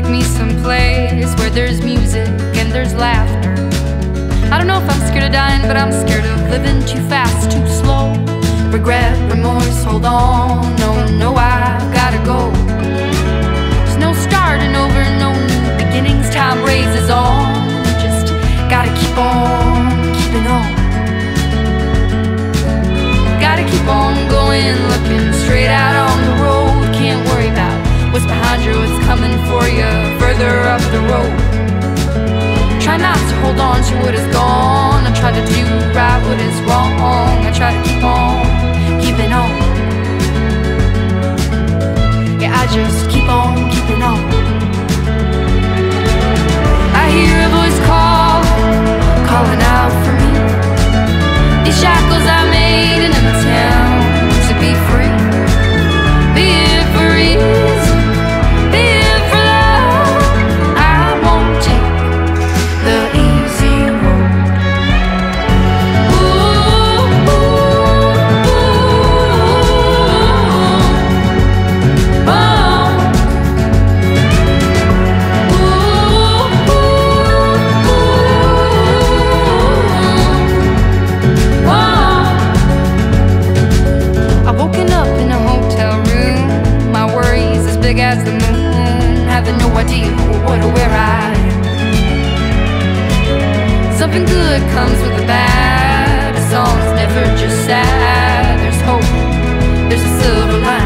take me someplace where there's music and there's laughter. I don't know if I'm scared of dying, but I'm scared of living too fast, too slow. Regret, remorse, hold on, no, I've gotta go. There's no starting over, no new beginnings, time raises on. Just gotta keep on keeping on. Gotta keep on going, looking straight out on the road. Can't worry about what's behind you, what's coming for you further up the road. Try not to hold on to what is gone. I try to do right what is wrong. I try to keep on keeping on. Yeah, I just keep on keeping on. I hear a voice calling out for me. These shackles I made in a town to be free. Be it for easy, be it for love. I won't take the easy road. Ooh, ooh, ooh, oh. Ooh, I've woken up in a hotel room, my worries as big as the moon, having no idea what or where I am. Something good comes with the bad, a song's never just sad. There's hope, there's a silver line.